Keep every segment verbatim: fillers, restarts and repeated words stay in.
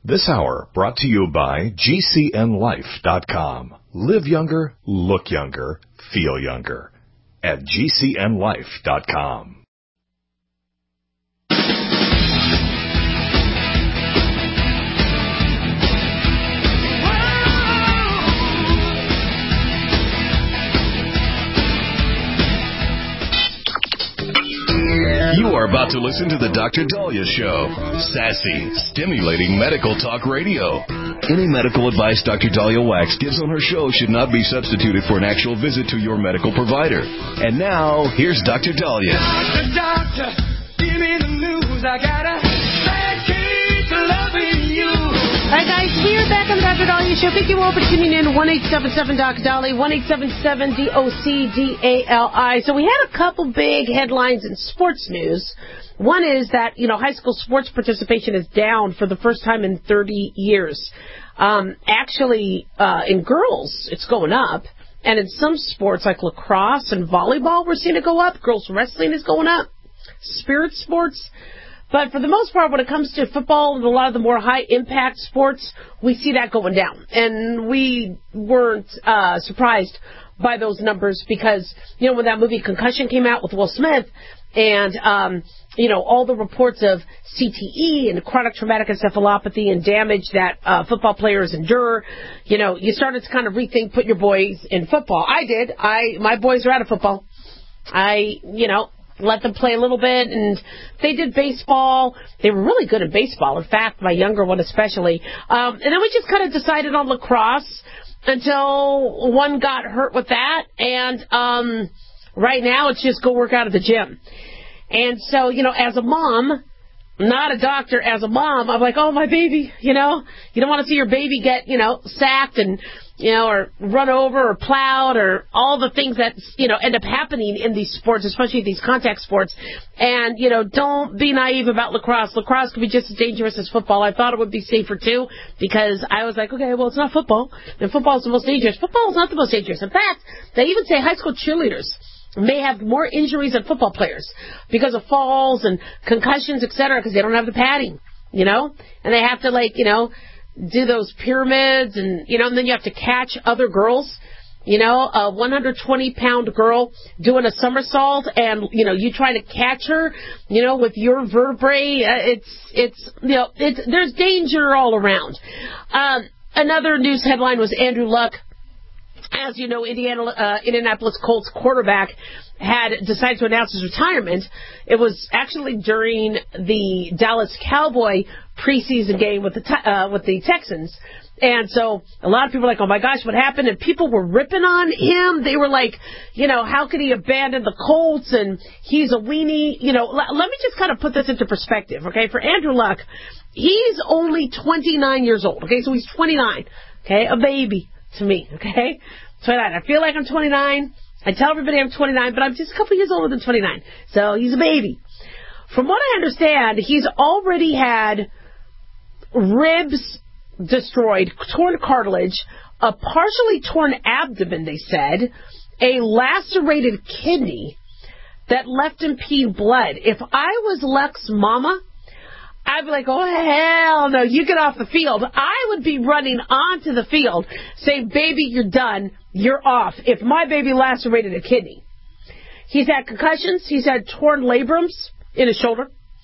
This hour brought to you by G C N life dot com. Live younger, look younger, feel younger at G C N life dot com. You are about to listen to the Doctor Daliah Show. Sassy, stimulating medical talk radio. Any medical advice Doctor Daliah Wax gives on her show should not be substituted for an actual visit to your medical provider. And now, here's Doctor Daliah. Doctor, doctor, give me the news. I got a bad case of loving you. All right, guys, we're back on the Doctor Daliah Show. Thank you all for tuning in. one eight seven seven Doc Dali, one eight seven seven D O C D A L I. So we had a couple big headlines in sports news. One is that, you know, high school sports participation is down for the first time in thirty years. Um, actually, uh, in girls, it's going up. And in some sports, like lacrosse and volleyball, we're seeing it go up. Girls wrestling is going up. Spirit sports. But for the most part, when it comes to football and a lot of the more high-impact sports, we see that going down. And we weren't uh, surprised by those numbers because, you know, when that movie Concussion came out with Will Smith and, um, you know, all the reports of C T E and chronic traumatic encephalopathy and damage that uh, football players endure, you know, you started to kind of rethink putting your boys in football. I did. I My boys are out of football. I, you know... let them play a little bit, and they did baseball. They were really good at baseball. In fact, my younger one especially. Um, and then we just kind of decided on lacrosse until one got hurt with that. And um, right now it's just go work out at the gym. And so, you know, as a mom, not a doctor, as a mom, I'm like, oh, my baby, you know. You don't want to see your baby get, you know, sacked and, you know, or run over or plowed or all the things that, you know, end up happening in these sports, especially these contact sports. And, you know, don't be naive about lacrosse. Lacrosse can be just as dangerous as football. I thought it would be safer, too, because I was like, okay, well, it's not football. And football is the most dangerous. Football is not the most dangerous. In fact, they even say high school cheerleaders may have more injuries than football players because of falls and concussions, et cetera, because they don't have the padding, you know? And they have to, like, you know, do those pyramids and, you know, and then you have to catch other girls. You know, a one hundred twenty pound girl doing a somersault and, you know, you try to catch her, you know, with your vertebrae. It's, it's, you know, it's, there's danger all around. Um, another news headline was Andrew Luck. As you know, Indiana, uh, Indianapolis Colts quarterback had decided to announce his retirement. It was actually during the Dallas Cowboy preseason game with the uh, with the Texans. And so a lot of people were like, oh, my gosh, what happened? And people were ripping on him. They were like, you know, how could he abandon the Colts? And he's a weenie. You know, l- let me just kind of put this into perspective, okay? For Andrew Luck, he's only twenty-nine years old, okay? So he's twenty-nine, okay? A baby to me, okay? twenty-nine. I feel like I'm twenty-nine. I tell everybody I'm twenty-nine, but I'm just a couple years older than twenty-nine. So he's a baby. From what I understand, he's already had ribs destroyed, torn cartilage, a partially torn abdomen, they said, a lacerated kidney that left him peeing blood. If I was Luck's mama, I'd be like, oh, hell no, you get off the field. I would be running onto the field saying, baby, you're done. You're off. If my baby lacerated a kidney. He's had concussions. He's had torn labrums in his shoulder.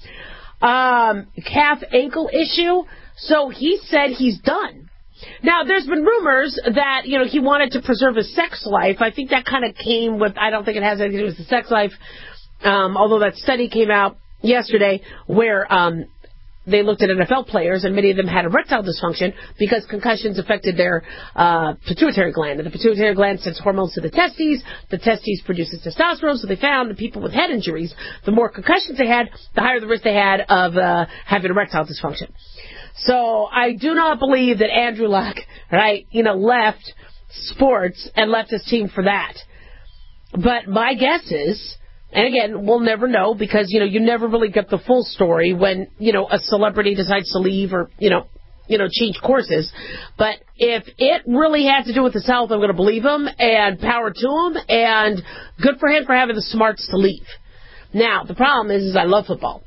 Um, calf ankle issue. So he said he's done. Now, there's been rumors that, you know, he wanted to preserve his sex life. I think that kind of came with, I don't think it has anything to do with the sex life, um, although that study came out yesterday where um, they looked at N F L players, and many of them had erectile dysfunction because concussions affected their uh, pituitary gland. And the pituitary gland sends hormones to the testes. The testes produces testosterone, so they found that people with head injuries, the more concussions they had, the higher the risk they had of uh, having erectile dysfunction. So I do not believe that Andrew Luck, right, you know, left sports and left his team for that. But my guess is, and again, we'll never know because, you know, you never really get the full story when, you know, a celebrity decides to leave or, you know, you know, change courses. But if it really had to do with his health, I'm going to believe him and power to him, and good for him for having the smarts to leave. Now, the problem is, is I love football.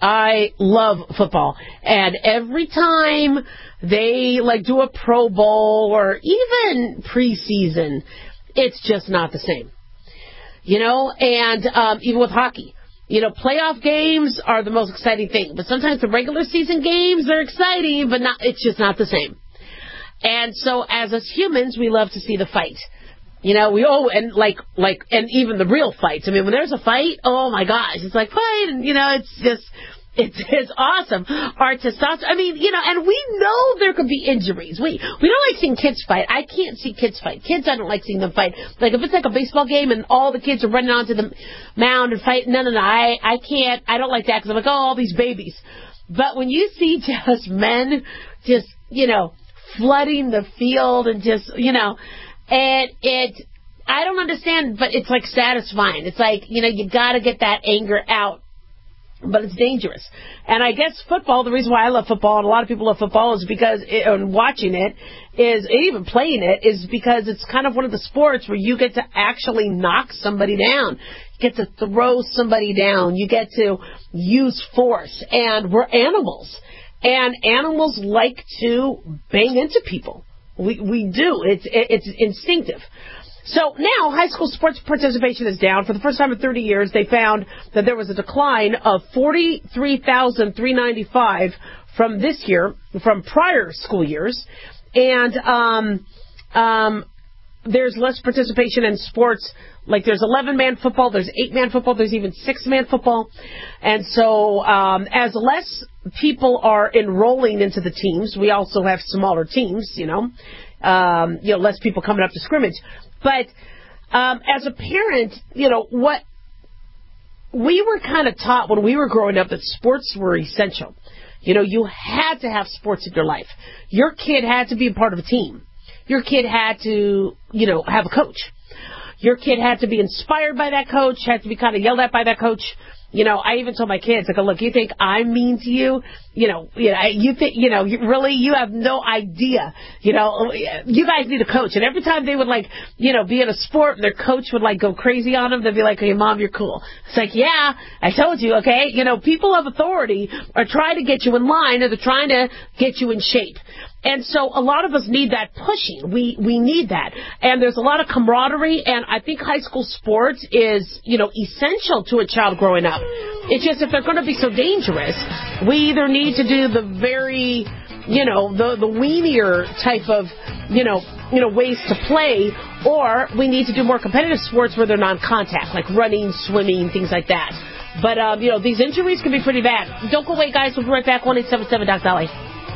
I love football. And every time they, like, do a Pro Bowl or even preseason, it's just not the same. You know, and um, even with hockey. You know, playoff games are the most exciting thing. But sometimes the regular season games are exciting, but not, it's just not the same. And so as us humans, we love to see the fight. You know, we oh and like like and even the real fights. I mean, when there's a fight, oh my gosh, it's like fight, and you know, it's just it's it's awesome. Our testosterone. I mean, you know, and we know there could be injuries. We we don't like seeing kids fight. I can't see kids fight. Kids, I don't like seeing them fight. Like if it's like a baseball game and all the kids are running onto the mound and fight. No, no, no. I I can't. I don't like that because I'm like, oh, all these babies. But when you see just men, just you know, flooding the field and just you know. And it, I don't understand, but it's like satisfying. It's like, you know, you got to get that anger out, but it's dangerous. And I guess football, the reason why I love football, and a lot of people love football, is because, it, and watching it, is even playing it, is because it's kind of one of the sports where you get to actually knock somebody down. You get to throw somebody down. You get to use force. And we're animals. And animals like to bang into people. We we do. It's it's instinctive. So now high school sports participation is down. For the first time in thirty years, they found that there was a decline of forty-three thousand three hundred ninety-five from this year, from prior school years. And um, um, there's less participation in sports. Like there's eleven-man football, there's eight-man football, there's even six-man football. And so um, as less people are enrolling into the teams, we also have smaller teams, you know, um, you know, less people coming up to scrimmage. But um, as a parent, you know, what we were kind of taught when we were growing up that sports were essential. You know, you had to have sports in your life. Your kid had to be a part of a team. Your kid had to, you know, have a coach. Your kid had to be inspired by that coach, had to be kind of yelled at by that coach. You know, I even told my kids, I go, look, you think I'm mean to you? You know, you know, you think, you know, you really, you have no idea. You know, you guys need a coach. And every time they would, like, you know, be in a sport, their coach would, like, go crazy on them. They'd be like, hey, Mom, you're cool. It's like, yeah, I told you, okay? You know, people of authority are trying to get you in line, or they're trying to get you in shape. And so a lot of us need that pushing. We we need that. And there's a lot of camaraderie, and I think high school sports is, you know, essential to a child growing up. It's just if they're going to be so dangerous, we either need to do the very, you know, the, the weenier type of, you know, you know, ways to play, or we need to do more competitive sports where they're non-contact, like running, swimming, things like that. But, um, you know, these injuries can be pretty bad. Don't go away, guys. We'll be right back. one eight seven seven Doc Dolly.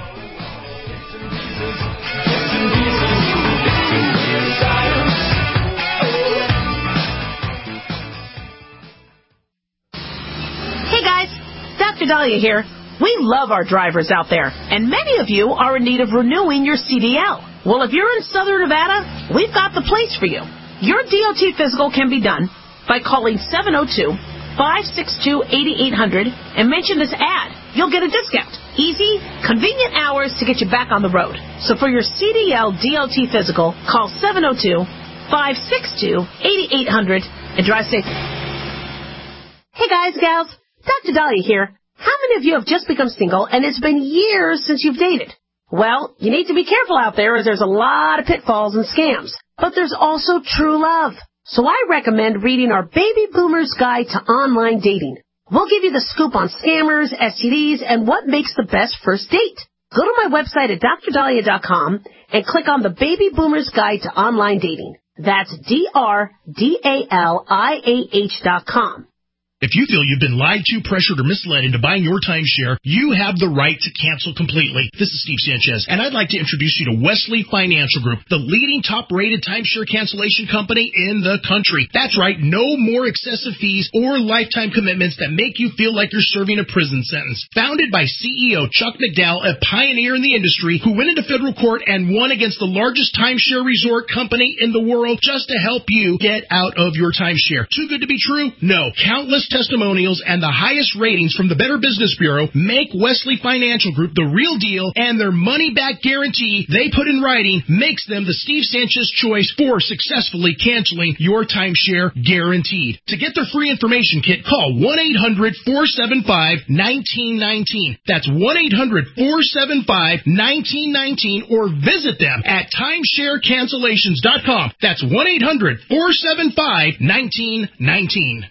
Hey guys, Doctor Dahlia here. We love our drivers out there, and many of you are in need of renewing your C D L. Well, if you're in Southern Nevada, we've got the place for you. Your D O T physical can be done by calling seven oh two, five six two, eight eight hundred and mention this ad. You'll get a discount. Easy, convenient hours to get you back on the road. So for your C D L D O T physical, call seven oh two, five six two, eight eight hundred and drive safe. Hey guys, gals, Doctor Dahlia here. How many of you have just become single and it's been years since you've dated? Well, you need to be careful out there as there's a lot of pitfalls and scams. But there's also true love. So I recommend reading our Baby Boomer's Guide to Online Dating. We'll give you the scoop on scammers, S T Ds, and what makes the best first date. Go to my website at dr dahlia dot com and click on the Baby Boomer's Guide to Online Dating. That's D R D A L I A H dot com. If you feel you've been lied to, pressured, or misled into buying your timeshare, you have the right to cancel completely. This is Steve Sanchez, and I'd like to introduce you to Wesley Financial Group, the leading top-rated timeshare cancellation company in the country. That's right, no more excessive fees or lifetime commitments that make you feel like you're serving a prison sentence. Founded by C E O Chuck McDowell, a pioneer in the industry who went into federal court and won against the largest timeshare resort company in the world just to help you get out of your timeshare. Too good to be true? No. Countless most testimonials and the highest ratings from the Better Business Bureau make Wesley Financial Group the real deal, and their money-back guarantee they put in writing makes them the Steve Sanchez choice for successfully canceling your timeshare guaranteed. To get their free information kit, call one eight hundred four seven five one nine one nine. That's one eight hundred four seven five one nine one nine, or visit them at timeshare cancellations dot com. That's one eight hundred four seven five one nine one nine.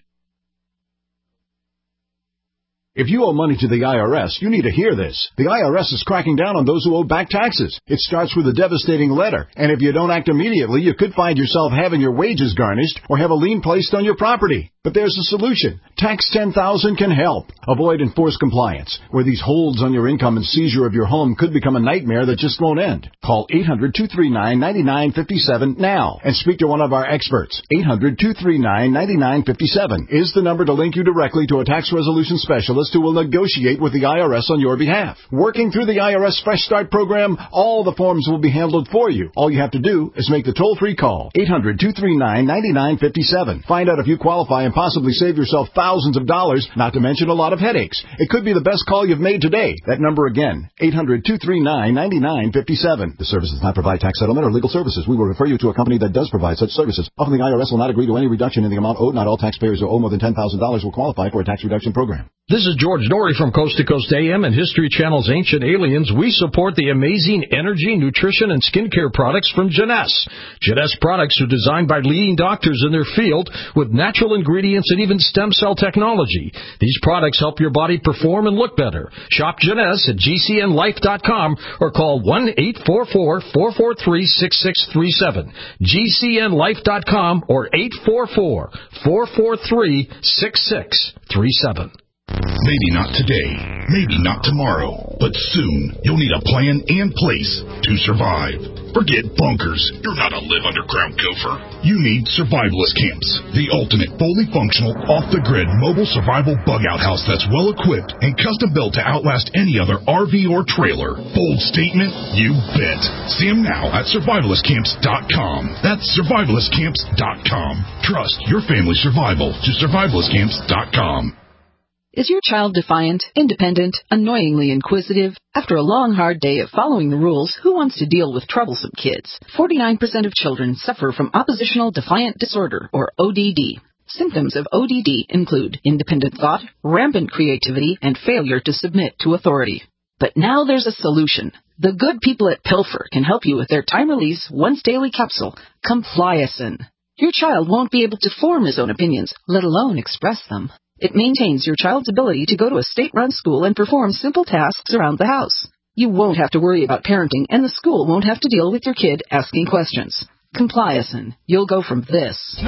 If you owe money to the I R S, you need to hear this. The I R S is cracking down on those who owe back taxes. It starts with a devastating letter, and if you don't act immediately, you could find yourself having your wages garnished or have a lien placed on your property. But there's a solution. Tax ten thousand can help. Avoid enforced compliance, where these holds on your income and seizure of your home could become a nightmare that just won't end. Call eight hundred two three nine nine nine five seven now and speak to one of our experts. eight hundred two three nine nine nine five seven is the number to link you directly to a tax resolution specialist who will negotiate with the I R S on your behalf. Working through the I R S Fresh Start program, all the forms will be handled for you. All you have to do is make the toll-free call. eight hundred two three nine nine nine five seven. Find out if you qualify and possibly save yourself thousands of dollars, not to mention a lot of headaches. It could be the best call you've made today. That number again, eight hundred two three nine nine nine five seven. The service does not provide tax settlement or legal services. We will refer you to a company that does provide such services. Often the I R S will not agree to any reduction in the amount owed. Not all taxpayers who owe more than ten thousand dollars will qualify for a tax reduction program. This is George Norrie from Coast to Coast A M and History Channel's Ancient Aliens. We support the amazing energy, nutrition, and skincare products from Jeunesse. Jeunesse products are designed by leading doctors in their field with natural ingredients and even stem cell technology. These products help your body perform and look better. Shop Jeunesse at G C N life dot com or call one eight four four, four four three, six six three seven. G C N life dot com or eight four four, four four three, six six three seven. Maybe not today, maybe not tomorrow, but soon you'll need a plan and place to survive. Forget bunkers. You're not a live underground gopher. You need Survivalist Camps, the ultimate fully functional, off-the-grid mobile survival bug-out house that's well-equipped and custom-built to outlast any other R V or trailer. Bold statement? You bet. See them now at survivalist camps dot com. That's survivalist camps dot com. Trust your family's survival to survivalist camps dot com. Is your child defiant, independent, annoyingly inquisitive? After a long, hard day of following the rules, who wants to deal with troublesome kids? forty-nine percent of children suffer from oppositional defiant disorder, or O D D. Symptoms of O D D include independent thought, rampant creativity, and failure to submit to authority. But now there's a solution. The good people at Pilfer can help you with their time-release, once-daily capsule, Compliacin. Your child won't be able to form his own opinions, let alone express them. It maintains your child's ability to go to a state-run school and perform simple tasks around the house. You won't have to worry about parenting, and the school won't have to deal with your kid asking questions. Compliacin. You'll go from this. Quit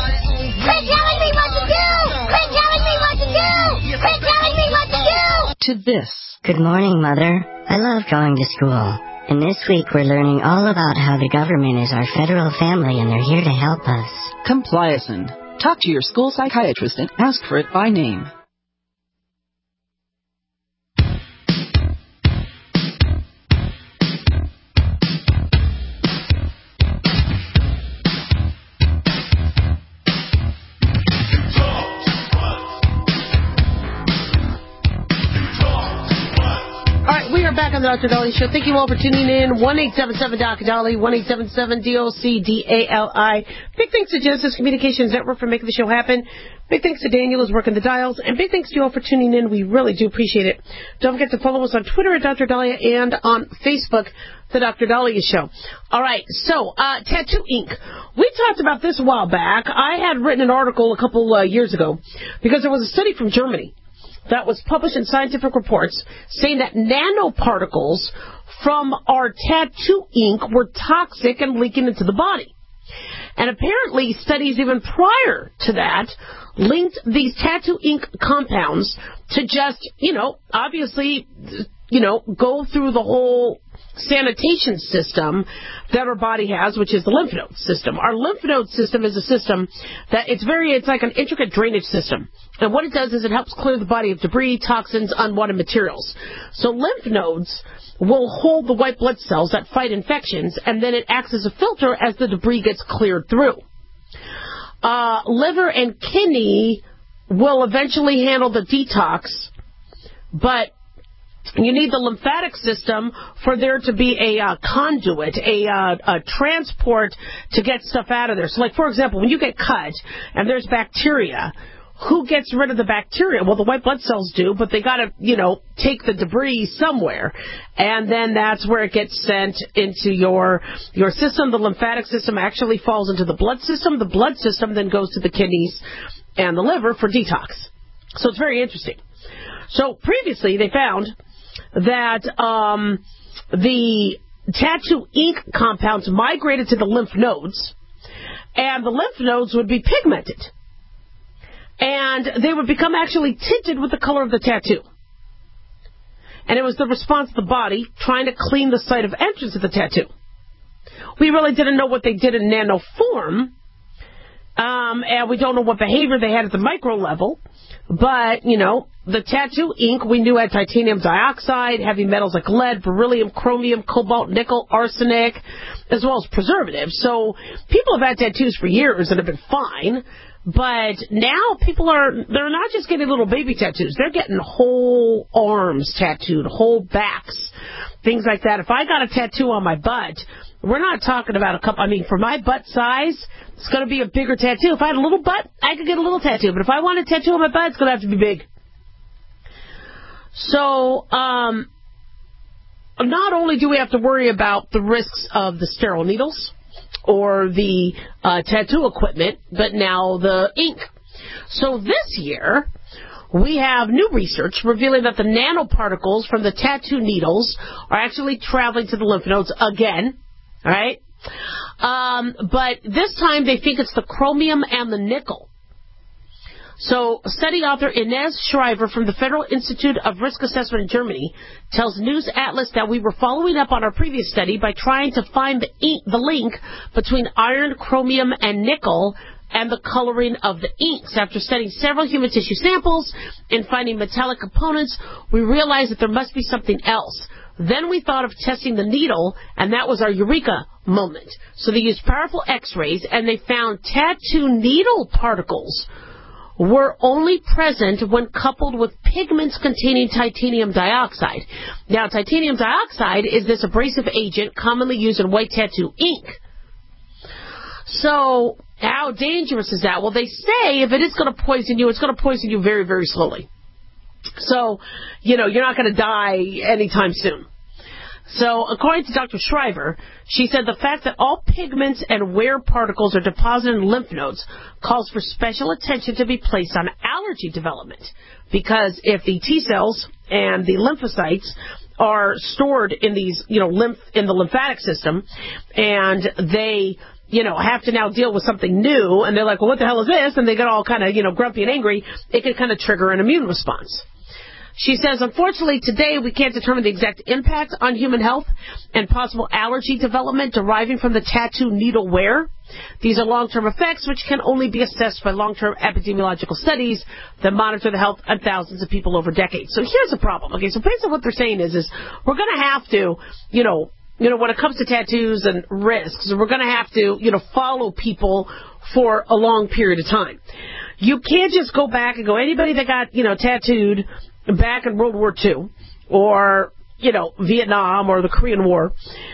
telling me what to do! Quit telling me what to do! Quit telling me what to do! To this. Good morning, Mother. I love going to school. And this week we're learning all about how the government is our federal family and they're here to help us. Compliacin. Talk to your school psychiatrist and ask for it by name. Back on the Doctor Dolly Show. Thank you all for tuning in. one eight seven seven D O C Dolly, one eight seven seven D O C D A L I. Big thanks to Genesis Communications Network for making the show happen. Big thanks to Daniel who's working the dials. And big thanks to you all for tuning in. We really do appreciate it. Don't forget to follow us on Twitter at Doctor Dahlia and on Facebook, The Doctor Dahlia Show. All right, so uh, Tattoo Ink. We talked about this a while back. I had written an article a couple uh, years ago because there was a study from Germany that was published in Scientific Reports saying that nanoparticles from our tattoo ink were toxic and leaking into the body. And apparently studies even prior to that linked these tattoo ink compounds to just, you know, obviously, you know, go through the whole sanitation system that our body has, which is the lymph node system. Our lymph node system is a system that it's very, it's like an intricate drainage system. And what it does is it helps clear the body of debris, toxins, unwanted materials. So lymph nodes will hold the white blood cells that fight infections, and then it acts as a filter as the debris gets cleared through. Uh, liver and kidney will eventually handle the detox, but you need the lymphatic system for there to be a uh, conduit, a, uh, a transport to get stuff out of there. So, like, for example, when you get cut and there's bacteria, who gets rid of the bacteria? Well, the white blood cells do, but they got to, you know, take the debris somewhere. And then that's where it gets sent into your your system. The lymphatic system actually falls into the blood system. The blood system then goes to the kidneys and the liver for detox. So it's very interesting. So previously they found that um, the tattoo ink compounds migrated to the lymph nodes, and the lymph nodes would be pigmented. And they would become actually tinted with the color of the tattoo. And it was the response of the body trying to clean the site of entrance of the tattoo. We really didn't know what they did in nano form, um, and we don't know what behavior they had at the micro level. But, you know, the tattoo ink we knew had titanium dioxide, heavy metals like lead, beryllium, chromium, cobalt, nickel, arsenic, as well as preservatives. So people have had tattoos for years and have been fine. But now people are, they're not just getting little baby tattoos. They're getting whole arms tattooed, whole backs, things like that. If I got a tattoo on my butt, we're not talking about a couple, I mean, for my butt size, it's going to be a bigger tattoo. If I had a little butt, I could get a little tattoo. But if I want a tattoo on my butt, it's going to have to be big. So, um, not only do we have to worry about the risks of the sterile needles or the uh, tattoo equipment, but now the ink. So this year, we have new research revealing that the nanoparticles from the tattoo needles are actually traveling to the lymph nodes again, all right? Um, but this time they think it's the chromium and the nickel. So, study author Ines Shriver from the Federal Institute of Risk Assessment in Germany tells News Atlas that we were following up on our previous study by trying to find the, ink, the link between iron, chromium, and nickel and the coloring of the inks. After studying several human tissue samples and finding metallic components, we realized that there must be something else. Then we thought of testing the needle, and that was our eureka moment. So they used powerful x-rays, and they found tattoo needle particles were only present when coupled with pigments containing titanium dioxide. Now, titanium dioxide is this abrasive agent commonly used in white tattoo ink. So, how dangerous is that? Well, they say if it is going to poison you, it's going to poison you very, very slowly. So, you know, you're not going to die anytime soon. So, according to Doctor Shriver, she said the fact that all pigments and wear particles are deposited in lymph nodes calls for special attention to be placed on allergy development. Because if the T cells and the lymphocytes are stored in these, you know, lymph in the lymphatic system, and they, you know, have to now deal with something new, and they're like, well, what the hell is this? And they get all kind of, you know, grumpy and angry, it can kind of trigger an immune response. She says, unfortunately, today we can't determine the exact impact on human health and possible allergy development deriving from the tattoo needle wear. These are long-term effects which can only be assessed by long-term epidemiological studies that monitor the health of thousands of people over decades. So here's the problem. Okay, so basically what they're saying is, is we're going to have to, you know, you know, when it comes to tattoos and risks, we're going to have to, you know, follow people for a long period of time. You can't just go back and go, anybody that got, you know, tattooed back in World War Two or, you know, Vietnam or the Korean War,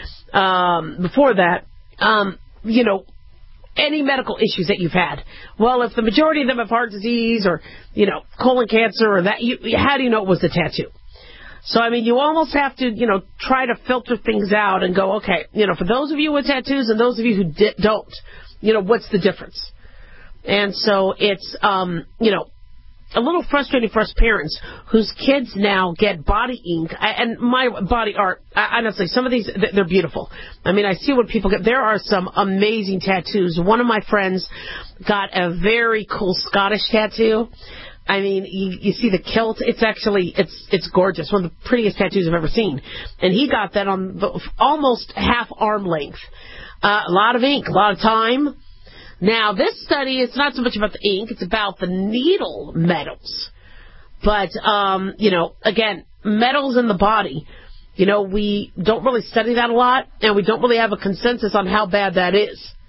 um, before that, um, you know, any medical issues that you've had. Well, if the majority of them have heart disease or, you know, colon cancer or that, you, how do you know it was the tattoo? So, I mean, you almost have to, you know, try to filter things out and go, okay, you know, for those of you with tattoos and those of you who di- don't, you know, what's the difference? And so it's, um, you know, a little frustrating for us parents whose kids now get body ink. And my body art, honestly, some of these, they're beautiful. I mean, I see what people get. There are some amazing tattoos. One of my friends got a very cool Scottish tattoo. I mean, you, you see the kilt. It's actually, it's it's gorgeous. One of the prettiest tattoos I've ever seen. And he got that on the, almost half arm length. Uh, a lot of ink, a lot of time. Now, this study, it's not so much about the ink, it's about the needle metals. But, um, you know, again, metals in the body, you know, we don't really study that a lot, and we don't really have a consensus on how bad that is.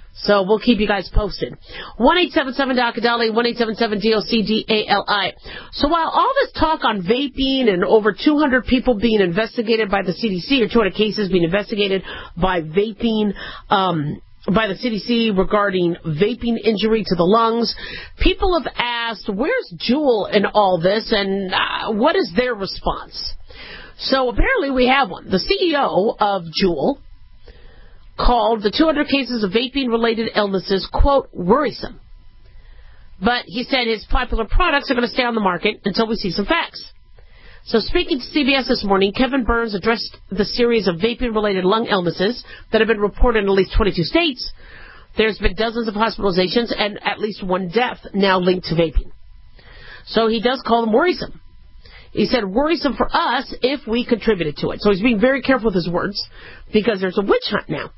So we'll keep you guys posted. one eight seven seven D O C D A L I, one eight seven seven D O C D A L I. So while all this talk on vaping and over two hundred people being investigated by the C D C, or two hundred cases being investigated by vaping, um, by the C D C regarding vaping injury to the lungs, people have asked, where's Juul in all this, and uh, what is their response? So apparently we have one. The C E O of Juul called the two hundred cases of vaping-related illnesses, quote, worrisome. But he said his popular products are going to stay on the market until we see some facts. So speaking to C B S this morning, Kevin Burns addressed the series of vaping-related lung illnesses that have been reported in at least twenty-two states. There's been dozens of hospitalizations and at least one death now linked to vaping. So he does call them worrisome. He said, worrisome for us if we contributed to it. So he's being very careful with his words because there's a witch hunt now.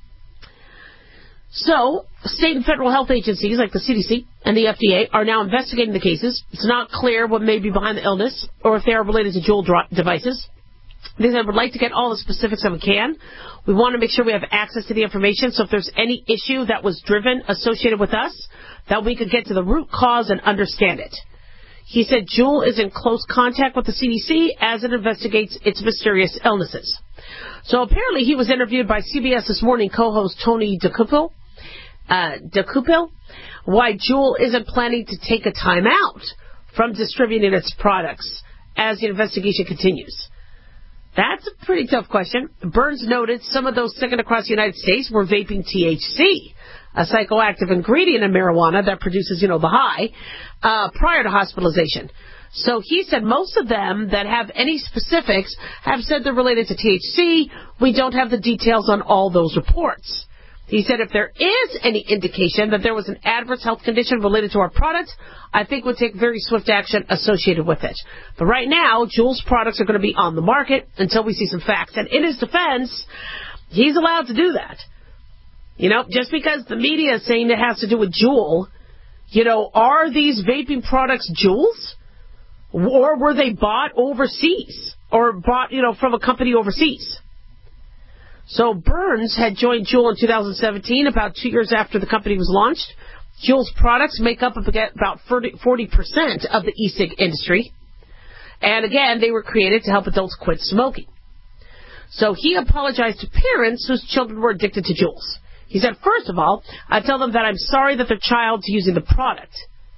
So, state and federal health agencies like the C D C and the F D A are now investigating the cases. It's not clear what may be behind the illness or if they are related to Juul devices. They said, would like to get all the specifics if we can. We want to make sure we have access to the information, so if there's any issue that was driven associated with us, that we could get to the root cause and understand it. He said Juul is in close contact with the C D C as it investigates its mysterious illnesses. So apparently he was interviewed by C B S This Morning co-host Tony DeCupil. Uh, DeCupil, why Juul isn't planning to take a time out from distributing its products as the investigation continues. That's a pretty tough question. Burns noted some of those sickened across the United States were vaping T H C, a psychoactive ingredient in marijuana that produces, you know, the high, uh, prior to hospitalization. So he said most of them that have any specifics have said they're related to T H C. We don't have the details on all those reports. He said if there is any indication that there was an adverse health condition related to our product, I think we'll take very swift action associated with it. But right now, Juul's products are going to be on the market until we see some facts. And in his defense, he's allowed to do that. You know, just because the media is saying it has to do with Juul, you know, are these vaping products Juul's? Or were they bought overseas? Or bought, you know, from a company overseas? So Burns had joined Juul in two thousand seventeen, about two years after the company was launched. Juul's products make up about forty percent of the e-cig industry. And again, they were created to help adults quit smoking. So he apologized to parents whose children were addicted to Juuls. He said, first of all, I tell them that I'm sorry that their child's using the product.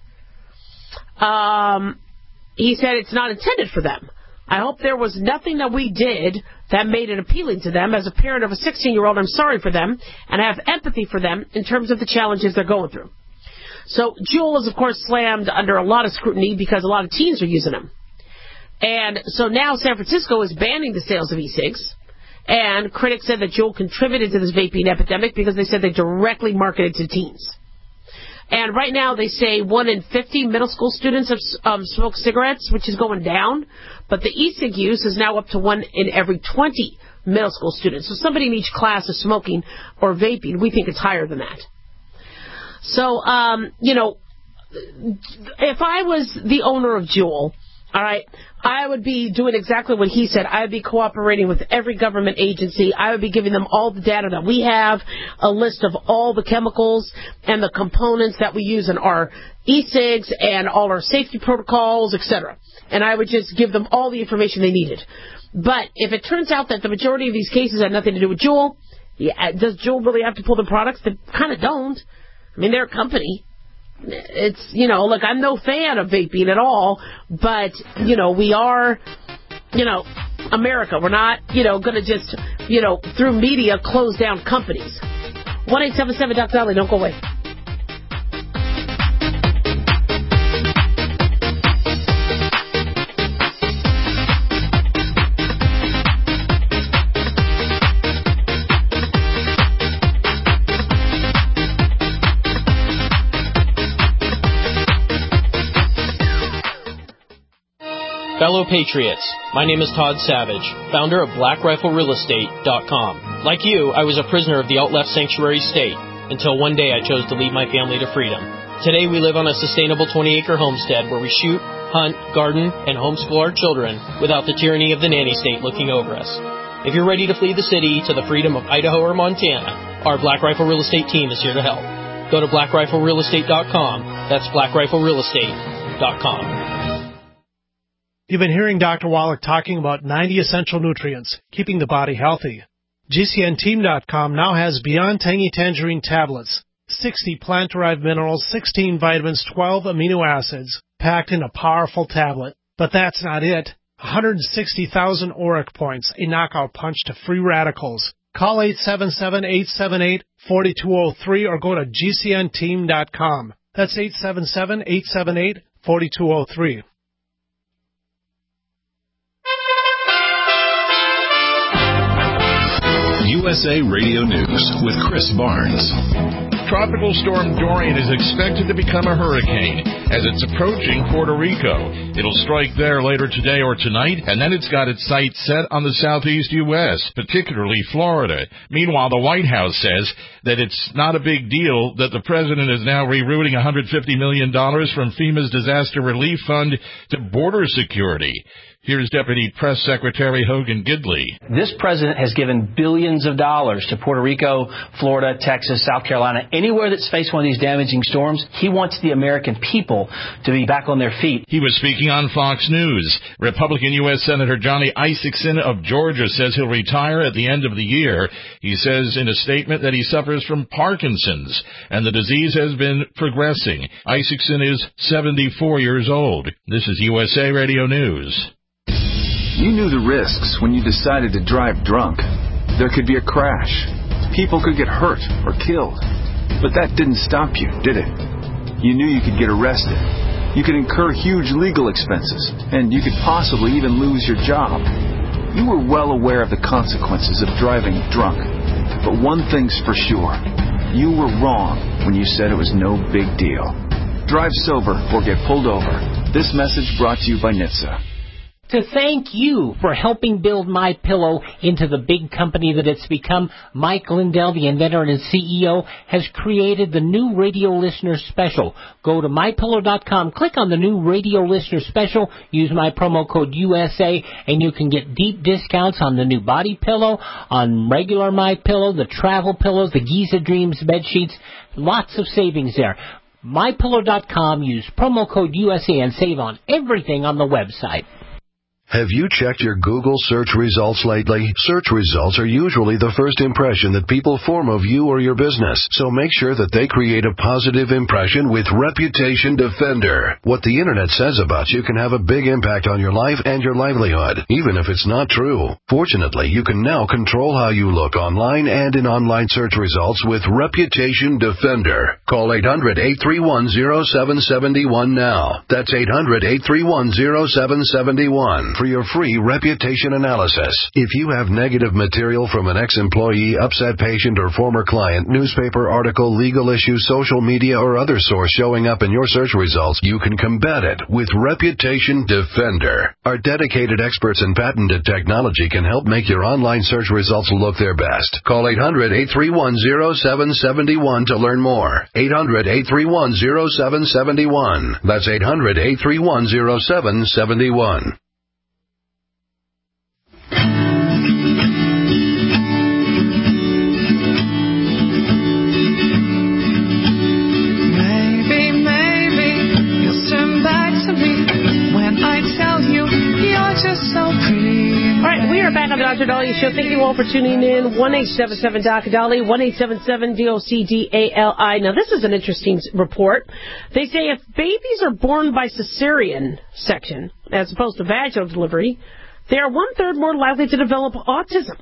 Um, he said it's not intended for them. I hope there was nothing that we did that made it appealing to them. As a parent of a sixteen-year-old, I'm sorry for them, and I have empathy for them in terms of the challenges they're going through. So Juul is, of course, slammed under a lot of scrutiny because a lot of teens are using them. And so now San Francisco is banning the sales of e-cigs, and critics said that Juul contributed to this vaping epidemic because they said they directly marketed to teens. And right now they say one in fifty middle school students have um, smoked cigarettes, which is going down. But the e-cig use is now up to one in every twenty middle school students. So somebody in each class is smoking or vaping. We think it's higher than that. So, um, you know, if I was the owner of Juul, all right, I would be doing exactly what he said. I would be cooperating with every government agency. I would be giving them all the data that we have, a list of all the chemicals and the components that we use in our e-cigs and all our safety protocols, et cetera. And I would just give them all the information they needed. But if it turns out that the majority of these cases had nothing to do with Juul, yeah, does Juul really have to pull the products? They kind of don't. I mean, they're a company. It's, you know, look, I'm no fan of vaping at all, but, you know, we are, you know, America. We're not, you know, going to just, you know, through media close down companies. one eight seven seven D O C D A L I, don't go away. Fellow Patriots, my name is Todd Savage, founder of Black Rifle Real Estate dot com. Like you, I was a prisoner of the alt-left sanctuary state until one day I chose to lead my family to freedom. Today we live on a sustainable twenty-acre homestead where we shoot, hunt, garden, and homeschool our children without the tyranny of the nanny state looking over us. If you're ready to flee the city to the freedom of Idaho or Montana, our Black Rifle Real Estate team is here to help. go to black rifle real estate dot com. That's black rifle real estate dot com. You've been hearing Doctor Wallach talking about ninety essential nutrients, keeping the body healthy. G C N team dot com now has Beyond Tangy Tangerine tablets, sixty plant-derived minerals, sixteen vitamins, twelve amino acids, packed in a powerful tablet. But that's not it. one hundred sixty thousand auric points, a knockout punch to free radicals. Call eight seven seven, eight seven eight, four two zero three or go to G C N team dot com. That's eight seven seven, eight seven eight, four two zero three. U S A Radio News with Chris Barnes. Tropical storm Dorian is expected to become a hurricane as it's approaching Puerto Rico. It'll strike there later today or tonight, and then it's got its sights set on the southeast U S, particularly Florida. Meanwhile, the White House says that it's not a big deal that the president is now rerouting one hundred fifty million dollars from FEMA's Disaster Relief Fund to border security. Here's Deputy Press Secretary Hogan Gidley. This president has given billions of dollars to Puerto Rico, Florida, Texas, South Carolina, anywhere that's faced one of these damaging storms. He wants the American people to be back on their feet. He was speaking on Fox News. Republican U S Senator Johnny Isakson of Georgia says he'll retire at the end of the year. He says in a statement that he suffers from Parkinson's and the disease has been progressing. Isakson is seventy-four years old. This is U S A Radio News. You knew the risks when you decided to drive drunk. There could be a crash. People could get hurt or killed. But that didn't stop you, did it? You knew you could get arrested. You could incur huge legal expenses, and you could possibly even lose your job. You were well aware of the consequences of driving drunk. But one thing's for sure. You were wrong when you said it was no big deal. Drive sober or get pulled over. This message brought to you by N H T S A. To thank you for helping build MyPillow into the big company that it's become, Mike Lindell, the inventor and C E O, has created the new Radio Listener Special. Go to my pillow dot com, click on the new Radio Listener Special, use my promo code U S A, and you can get deep discounts on the new body pillow, on regular MyPillow, the travel pillows, the Giza Dreams bed sheets. Lots of savings there. my pillow dot com, use promo code U S A and save on everything on the website. Have you checked your Google search results lately? Search results are usually the first impression that people form of you or your business, so make sure that they create a positive impression with Reputation Defender. What the Internet says about you can have a big impact on your life and your livelihood, even if it's not true. Fortunately, you can now control how you look online and in online search results with Reputation Defender. Call eight hundred, eight three one, zero seven seven one now. That's eight hundred, eight three one, zero seven seven one. For your free reputation analysis. If you have negative material from an ex-employee, upset patient, or former client, newspaper article, legal issue, social media, or other source showing up in your search results, you can combat it with Reputation Defender. Our dedicated experts in patented technology can help make your online search results look their best. Call eight hundred, eight three one, zero seven seven one to learn more. eight hundred, eight three one, zero seven seven one. That's eight hundred, eight three one, zero seven seven one. Back on the Doctor Dahlia Show. Thank you all for tuning in. one eight seven seven D O C D A L I, one eight seven seven D O C D A L I. Now, this is an interesting report. They say if babies are born by cesarean section, as opposed to vaginal delivery, they are one-third more likely to develop autism.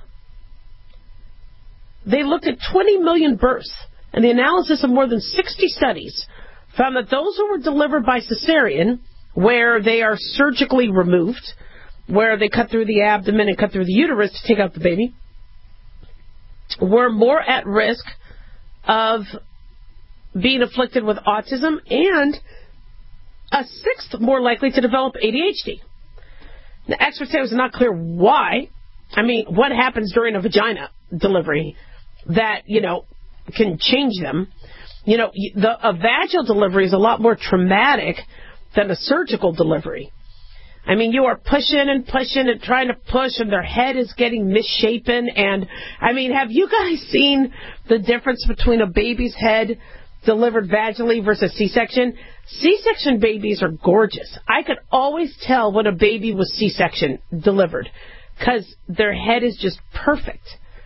They looked at twenty million births, and the analysis of more than sixty studies found that those who were delivered by cesarean, where they are surgically removed, where they cut through the abdomen and cut through the uterus to take out the baby, were more at risk of being afflicted with autism and a sixth more likely to develop A D H D. The experts say it was not clear why. I mean, what happens during a vagina delivery that, you know, can change them. You know, the, a vaginal delivery is a lot more traumatic than a surgical delivery. I mean, you are pushing and pushing and trying to push, and their head is getting misshapen. And, I mean, have you guys seen the difference between a baby's head delivered vaginally versus C-section. C-section babies are gorgeous. I could always tell when a baby was C-section delivered because their head is just perfect.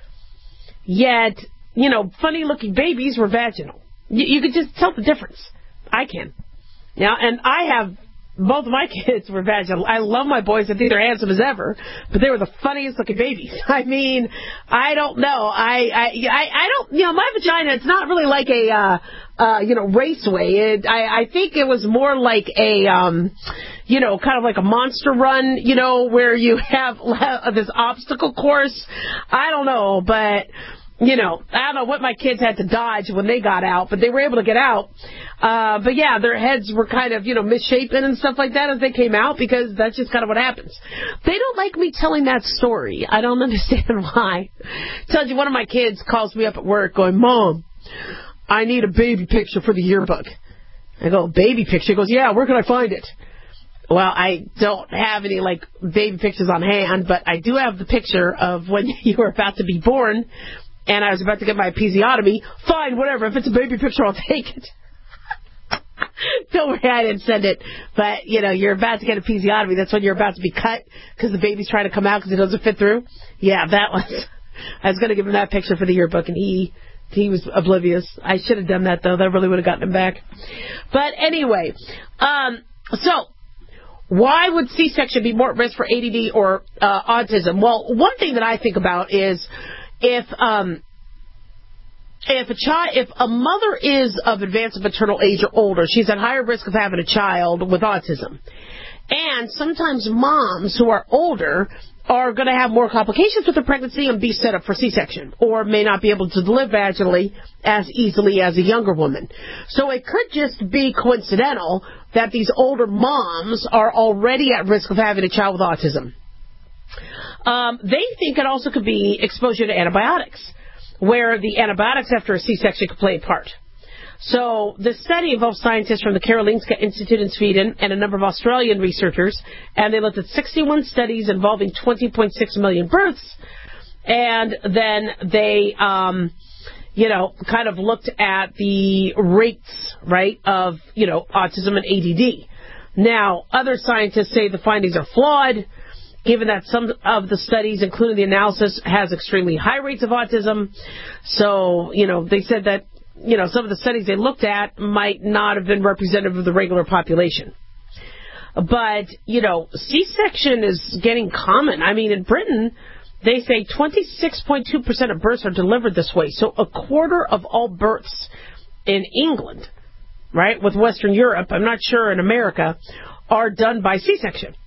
Yet, you know, funny-looking babies were vaginal. You, you could just tell the difference. I can. Now, and I have, both of my kids were vaginal. I love my boys. I think they're handsome as ever, but they were the funniest-looking babies. I mean, I don't know. I, I, I, I don't, you know, my vagina, it's not really like a, uh, uh, you know, raceway. It, I, I think it was more like a, um, you know, kind of like a monster run, you know, where you have this obstacle course. I don't know, but, you know, I don't know what my kids had to dodge when they got out, but they were able to get out. Uh, but yeah, their heads were kind of, you know, misshapen and stuff like that as they came out because that's just kind of what happens. They don't like me telling that story. I don't understand why. Tells you one of my kids calls me up at work going, Mom, I need a baby picture for the yearbook. I go, baby picture? He goes, yeah, where can I find it? Well, I don't have any, like, baby pictures on hand, but I do have the picture of when you were about to be born and I was about to get my episiotomy. Fine, whatever. If it's a baby picture, I'll take it. Don't worry, I didn't send it. But, you know, you're about to get an episiotomy. That's when you're about to be cut because the baby's trying to come out because it doesn't fit through. Yeah, that was... I was going to give him that picture for the yearbook, and he he was oblivious. I should have done that, though. That really would have gotten him back. But anyway, um, so... why would C-section be more at risk for A D D or uh, autism? Well, one thing that I think about is if um, if a child, if a mother is of advanced maternal age or older, she's at higher risk of having a child with autism. And sometimes moms who are older are going to have more complications with their pregnancy and be set up for C-section, or may not be able to deliver vaginally as easily as a younger woman. So it could just be coincidental that these older moms are already at risk of having a child with autism. Um, they think it also could be exposure to antibiotics, where the antibiotics after a C-section could play a part. So the study involved scientists from the Karolinska Institute in Sweden and a number of Australian researchers, and they looked at sixty-one studies involving twenty point six million births, and then they, um, you know, kind of looked at the rates, right, of, you know, autism and A D D. Now, other scientists say the findings are flawed, given that some of the studies, including the analysis, has extremely high rates of autism. So, you know, they said that, you know, some of the studies they looked at might not have been representative of the regular population. But, you know, C-section is getting common. I mean, in Britain, they say twenty-six point two percent of births are delivered this way. So a quarter of all births in England, right, with Western Europe, I'm not sure in America, are done by C-section.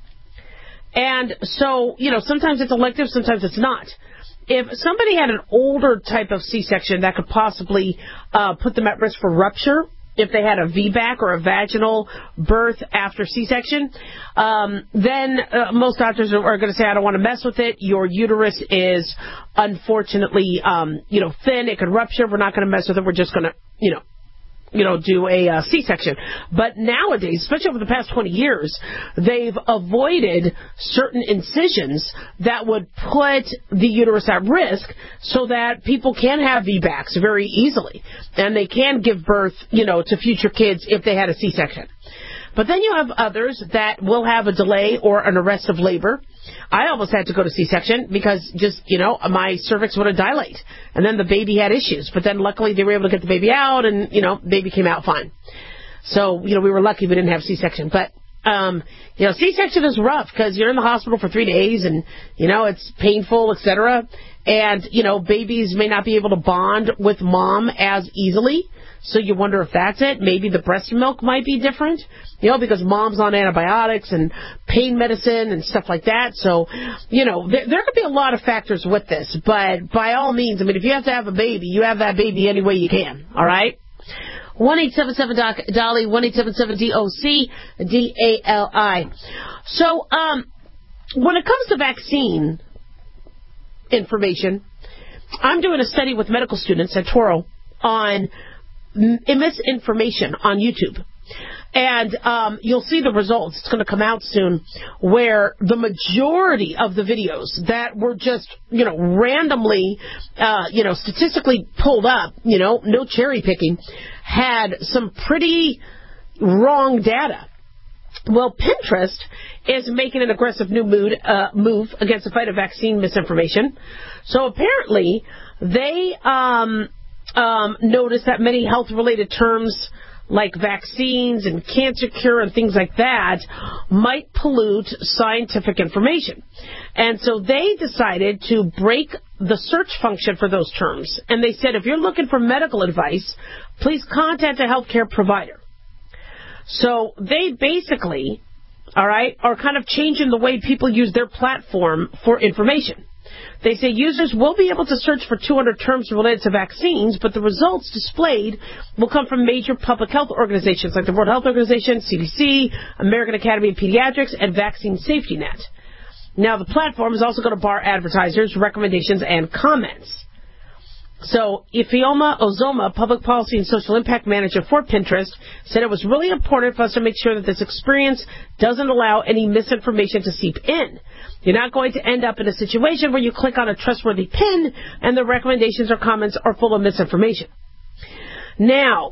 And so, you know, sometimes it's elective, sometimes it's not. If somebody had an older type of C-section, that could possibly uh, put them at risk for rupture. If they had a V BAC or a vaginal birth after C-section, um, then uh, most doctors are, are going to say, I don't want to mess with it. Your uterus is unfortunately, um, you know, thin. It could rupture. We're not going to mess with it. We're just going to, you know, you know, do a uh, C-section. But nowadays, especially over the past twenty years, they've avoided certain incisions that would put the uterus at risk so that people can have V BACs very easily. And they can give birth, you know, to future kids if they had a C-section. But then you have others that will have a delay or an arrest of labor. I almost had to go to C-section because just, you know, my cervix would have dilated. And then the baby had issues. But then luckily they were able to get the baby out and, you know, baby came out fine. So, you know, we were lucky we didn't have C-section. But, um, you know, C-section is rough because you're in the hospital for three days and, you know, it's painful, et cetera. And, you know, babies may not be able to bond with mom as easily. So you wonder if that's it. Maybe the breast milk might be different, you know, because mom's on antibiotics and pain medicine and stuff like that. So, you know, there, there could be a lot of factors with this. But by all means, I mean, if you have to have a baby, you have that baby any way you can, all right? one eight seven seven D O C Dolly, one eight seven seven D O C D A L I. So, um, when it comes to vaccine information, I'm doing a study with medical students at Toro on misinformation on YouTube. And um, you'll see the results. It's going to come out soon, where the majority of the videos that were just, you know, randomly, uh, you know, statistically pulled up, you know, no cherry picking, had some pretty wrong data. Well, Pinterest is making an aggressive new mood, uh, move against the fight of vaccine misinformation. So apparently they um, um, noticed that many health-related terms like vaccines and cancer cure and things like that might pollute scientific information. And so they decided to break the search function for those terms. And they said, if you're looking for medical advice, please contact a healthcare provider. So they basically, all right, are kind of changing the way people use their platform for information. They say users will be able to search for two hundred terms related to vaccines, but the results displayed will come from major public health organizations like the World Health Organization, C D C, American Academy of Pediatrics, and Vaccine Safety Net. Now, the platform is also going to bar advertisers, recommendations, and comments. So, Ifeoma Ozoma, Public Policy and Social Impact Manager for Pinterest, said it was really important for us to make sure that this experience doesn't allow any misinformation to seep in. You're not going to end up in a situation where you click on a trustworthy pin and the recommendations or comments are full of misinformation. Now,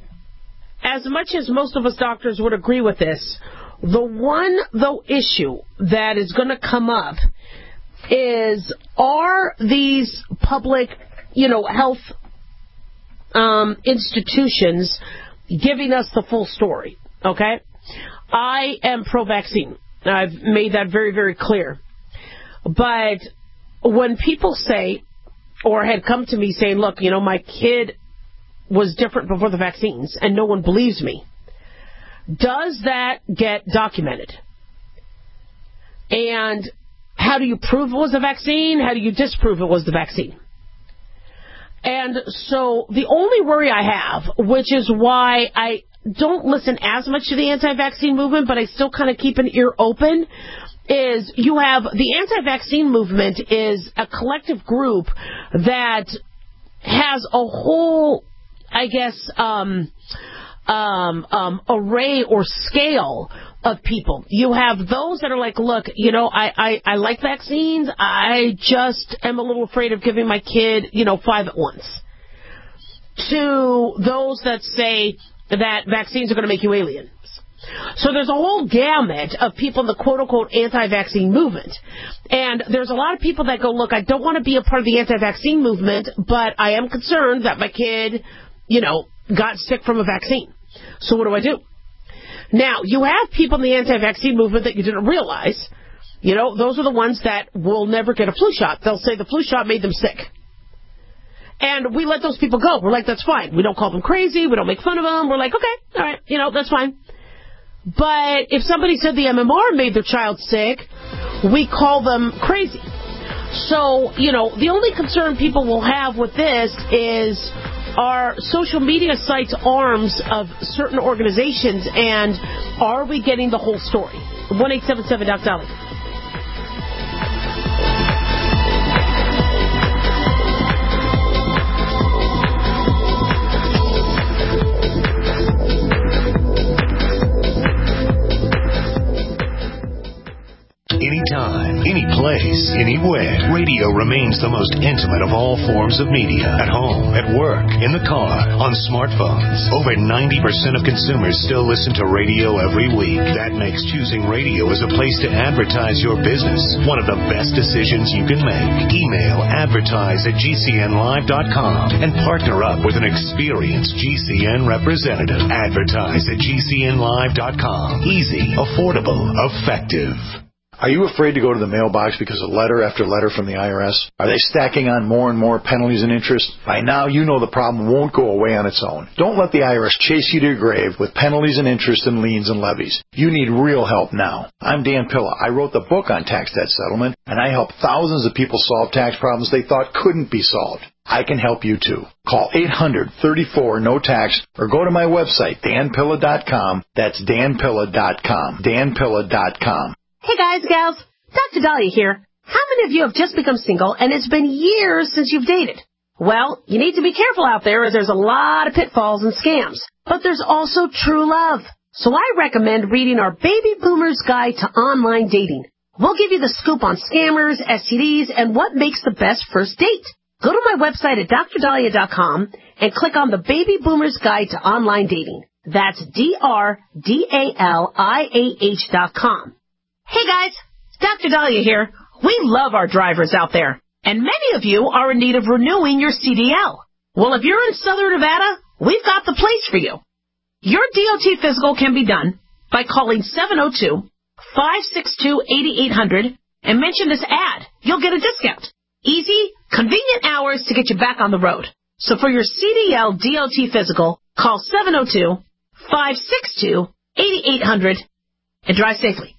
as much as most of us doctors would agree with this, the one, though, issue that is going to come up is, are these public, you know, health um, institutions giving us the full story, okay? I am pro-vaccine. I've made that very, very clear. But when people say, or had come to me saying, look, you know, my kid was different before the vaccines and no one believes me, does that get documented? And how do you prove it was the vaccine? How do you disprove it was the vaccine? And so the only worry I have, which is why I don't listen as much to the anti-vaccine movement, but I still kind of keep an ear open, is you have the anti-vaccine movement is a collective group that has a whole, I guess, um, um, um, array or scale of people. You have those that are like, look, you know, I, I, I like vaccines. I just am a little afraid of giving my kid, you know, five at once. To those that say that vaccines are going to make you aliens. So there's a whole gamut of people in the quote-unquote anti-vaccine movement. And there's a lot of people that go, look, I don't want to be a part of the anti-vaccine movement, but I am concerned that my kid, you know, got sick from a vaccine. So what do I do? Now, you have people in the anti-vaccine movement that you didn't realize. You know, those are the ones that will never get a flu shot. They'll say the flu shot made them sick. And we let those people go. We're like, that's fine. We don't call them crazy. We don't make fun of them. We're like, okay, all right, you know, that's fine. But if somebody said the M M R made their child sick, we call them crazy. So, you know, the only concern people will have with this is, are social media sites arms of certain organizations, and are we getting the whole story? one eight seven seven Doc Dolly. Anytime, any place, anywhere. Radio remains the most intimate of all forms of media. At home, at work, in the car, on smartphones. Over ninety percent of consumers still listen to radio every week. That makes choosing radio as a place to advertise your business one of the best decisions you can make. Email advertise at G C N live dot com and partner up with an experienced G C N representative. Advertise at G C N live dot com. Easy, affordable, effective. Are you afraid to go to the mailbox because of letter after letter from the I R S? Are they stacking on more and more penalties and interest? By now, you know the problem won't go away on its own. Don't let the I R S chase you to your grave with penalties and interest and liens and levies. You need real help now. I'm Dan Pilla. I wrote the book on tax debt settlement, and I help thousands of people solve tax problems they thought couldn't be solved. I can help you too. Call eight hundred, thirty-four, no tax or go to my website, dan pilla dot com. That's dan pilla dot com. dan pilla dot com. Hey guys, gals, Doctor Dahlia here. How many of you have just become single and it's been years since you've dated? Well, you need to be careful out there as there's a lot of pitfalls and scams. But there's also true love. So I recommend reading our Baby Boomer's Guide to Online Dating. We'll give you the scoop on scammers, S T Ds, and what makes the best first date. Go to my website at dr dahlia dot com and click on the Baby Boomer's Guide to Online Dating. That's D R D A L I A H dot com. Hey guys, Doctor Dahlia here. We love our drivers out there, and many of you are in need of renewing your C D L. Well, if you're in Southern Nevada, we've got the place for you. Your D O T physical can be done by calling seven oh two, five six two, eight eight hundred and mention this ad. You'll get a discount. Easy, convenient hours to get you back on the road. So for your C D L D O T physical, call seven oh two, five six two, eight eight hundred and drive safely.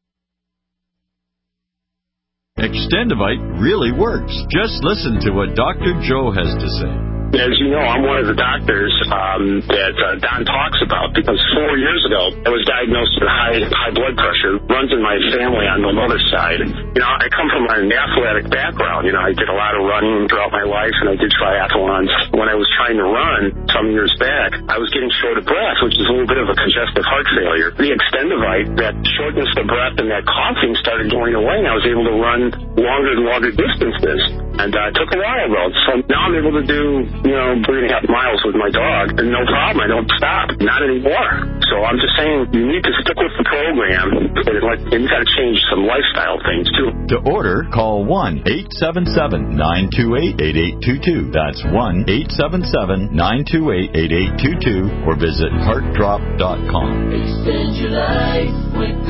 Extendivite really works. Just listen to what Doctor Joe has to say. As you know, I'm one of the doctors um, that uh, Don talks about because four years ago I was diagnosed with high high blood pressure. Runs in my family on my mother's side. You know, I come from an athletic background. You know, I did a lot of running throughout my life, and I did triathlons. When I was trying to run some years back, I was getting short of breath, which is a little bit of a congestive heart failure. The Extendivite, that shortness of breath and that coughing started going away, and I was able to run longer and longer distances. And uh, it took a while, though. So now I'm able to do, you know, three and a half miles with my dog, and no problem. I don't stop. Not anymore. So I'm just saying you need to stick with the program, and, like, and you got to change some lifestyle things, too. To order, call one eight seven seven, nine two eight, eight eight two two. That's one eight seven seven, nine two eight, eight eight two two, or visit heart drop dot com. Extend your life with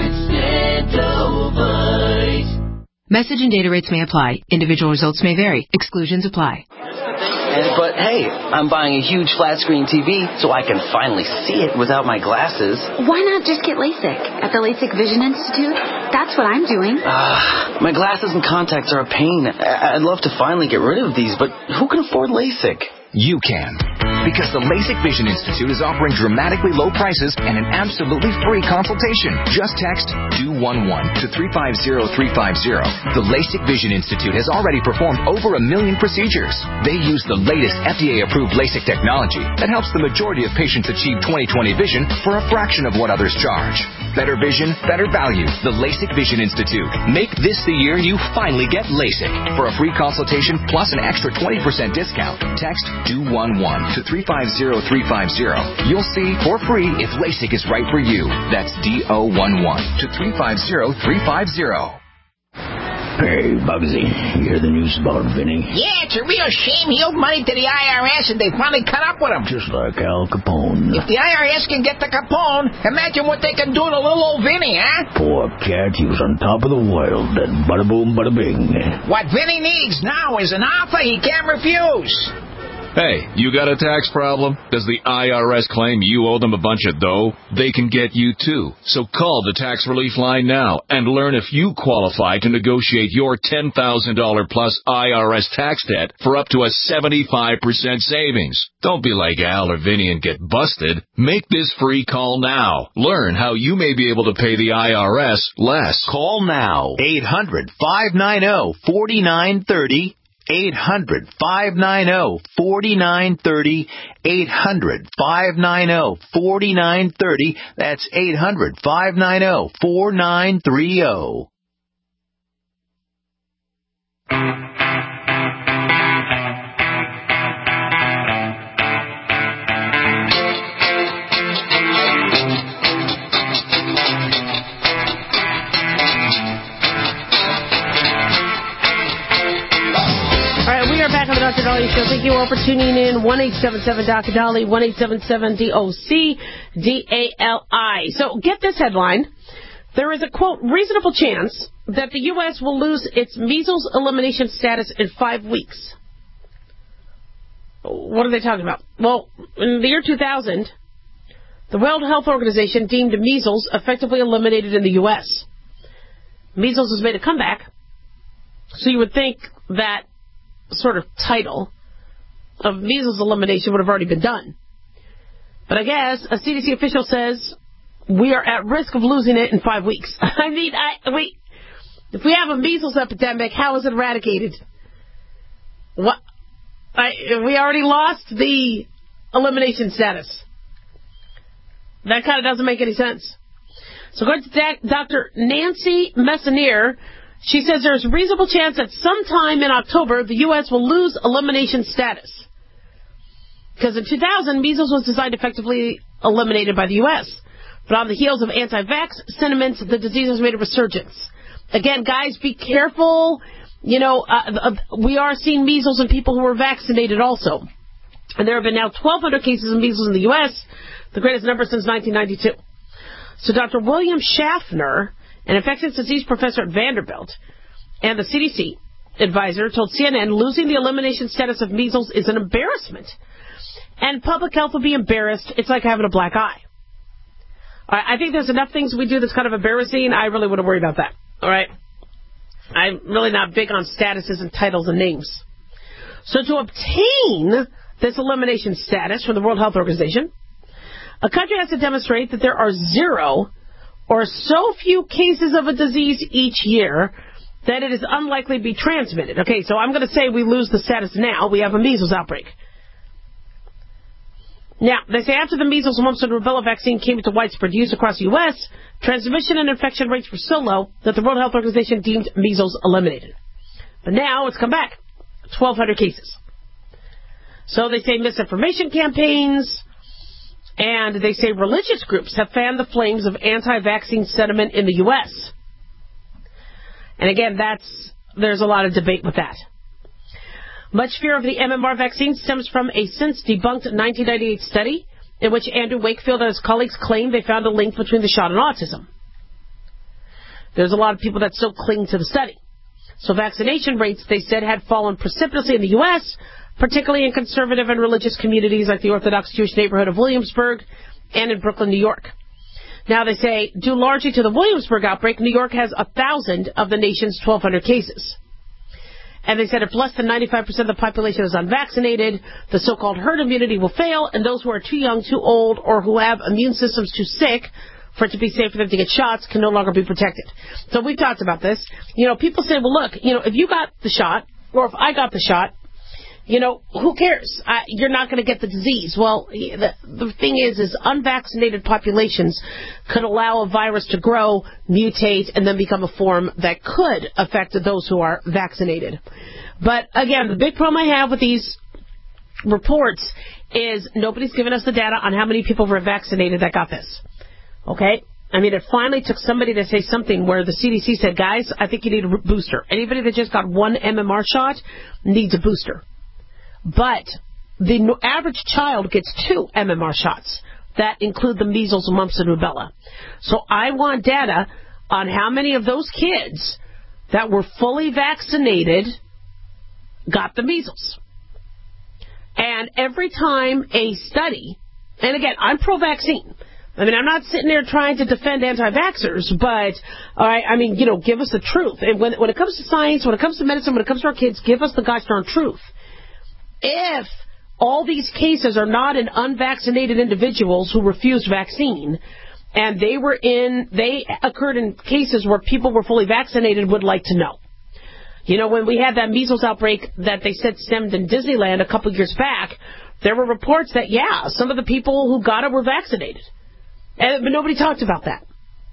Extendivite. Message and data rates may apply. Individual results may vary. Exclusions apply. And, but hey, I'm buying a huge flat screen T V so I can finally see it without my glasses. Why not just get LASIK at the LASIK Vision Institute? That's what I'm doing. Uh, my glasses and contacts are a pain. I'd love to finally get rid of these, but who can afford LASIK? You can. Because the LASIK Vision Institute is offering dramatically low prices and an absolutely free consultation. Just text D O one one to three five zero three five zero. The LASIK Vision Institute has already performed over a million procedures. They use the latest F D A-approved LASIK technology that helps the majority of patients achieve twenty twenty vision for a fraction of what others charge. Better vision, better value. The LASIK Vision Institute. Make this the year you finally get LASIK. For a free consultation plus an extra twenty percent discount, text D O one one to three five zero three five zero. You'll see for free if LASIK is right for you. That's D O one one to three five zero three five zero. Hey, Bugsy, you hear the news about Vinny? Yeah, it's a real shame he owed money to the I R S and they finally cut up with him. Just like Al Capone. If the I R S can get to Capone, imagine what they can do to little old Vinny, huh? Poor cat, he was on top of the world, and bada boom, bada bing. What Vinny needs now is an offer he can't refuse. Hey, you got a tax problem? Does the I R S claim you owe them a bunch of dough? They can get you too. So call the tax relief line now and learn if you qualify to negotiate your ten thousand dollars plus I R S tax debt for up to a seventy-five percent savings. Don't be like Al or Vinny and get busted. Make this free call now. Learn how you may be able to pay the I R S less. Call now. eight hundred, five nine zero, four nine three zero. eight hundred, five nine zero, four nine three zero. eight hundred, five nine zero, four nine three zero. That's eight hundred, five nine zero, four nine three zero. Doctor Dolly Show. Thank you all for tuning in. one eight seven seven Doctor Dolly, one eight seven seven D O C D A L I. So get this headline. There is a, quote, reasonable chance that the U S will lose its measles elimination status in five weeks. What are they talking about? Well, in the year two thousand, the World Health Organization deemed measles effectively eliminated in the U S. Measles has made a comeback. So you would think that sort of title of measles elimination would have already been done. But I guess a C D C official says we are at risk of losing it in five weeks. I mean, I, wait, if we have a measles epidemic, how is it eradicated? What? I, we already lost the elimination status. That kind of doesn't make any sense. So according to Doctor Nancy Messonnier, she says there's a reasonable chance that sometime in October the U S will lose elimination status. Because in two thousand, measles was designed effectively eliminated by the U S. But on the heels of anti-vax sentiments, the disease has made a resurgence. Again, guys, be careful. You know, uh, uh, we are seeing measles in people who are vaccinated also. And there have been now twelve hundred cases of measles in the U S, the greatest number since nineteen ninety-two. So Doctor William Schaffner, an infectious disease professor at Vanderbilt, and the C D C advisor told C N N losing the elimination status of measles is an embarrassment. And public health will be embarrassed. It's like having a black eye. All right, I think there's enough things we do that's kind of embarrassing. I really wouldn't worry about that. All right? I'm really not big on statuses and titles and names. So to obtain this elimination status from the World Health Organization, a country has to demonstrate that there are zero or so few cases of a disease each year that it is unlikely to be transmitted. Okay, so I'm going to say we lose the status now. We have a measles outbreak. Now, they say after the measles, mumps, and rubella vaccine came into widespread use across the U S, transmission and infection rates were so low that the World Health Organization deemed measles eliminated. But now it's come back, twelve hundred cases. So they say misinformation campaigns, and they say religious groups have fanned the flames of anti-vaccine sentiment in the U S. And again, that's there's a lot of debate with that. Much fear of the M M R vaccine stems from a since-debunked nineteen ninety-eight study in which Andrew Wakefield and his colleagues claimed they found a link between the shot and autism. There's a lot of people that still cling to the study. So vaccination rates, they said, had fallen precipitously in the U S, particularly in conservative and religious communities like the Orthodox Jewish neighborhood of Williamsburg and in Brooklyn, New York. Now, they say, due largely to the Williamsburg outbreak, New York has one thousand of the nation's twelve hundred cases. And they said if less than ninety-five percent of the population is unvaccinated, the so-called herd immunity will fail, and those who are too young, too old, or who have immune systems too sick for it to be safe for them to get shots can no longer be protected. So we've talked about this. You know, people say, well, look, you know, if you got the shot, or if I got the shot, you know, who cares? I, you're not going to get the disease. Well, the, the thing is, is unvaccinated populations could allow a virus to grow, mutate, and then become a form that could affect those who are vaccinated. But, again, the big problem I have with these reports is nobody's given us the data on how many people were vaccinated that got this. Okay? I mean, it finally took somebody to say something where the C D C said, guys, I think you need a booster. Anybody that just got one M M R shot needs a booster. But the average child gets two M M R shots that include the measles, mumps, and rubella. So I want data on how many of those kids that were fully vaccinated got the measles. And every time a study, and again, I'm pro-vaccine. I mean, I'm not sitting there trying to defend anti-vaxxers, but, all right, I mean, you know, give us the truth. And when, when it comes to science, when it comes to medicine, when it comes to our kids, give us the gosh darn truth. If all these cases are not in unvaccinated individuals who refused vaccine, and they were in, they occurred in cases where people were fully vaccinated, would like to know. You know, when we had that measles outbreak that they said stemmed in Disneyland a couple years back, there were reports that, yeah, some of the people who got it were vaccinated. And, but nobody talked about that.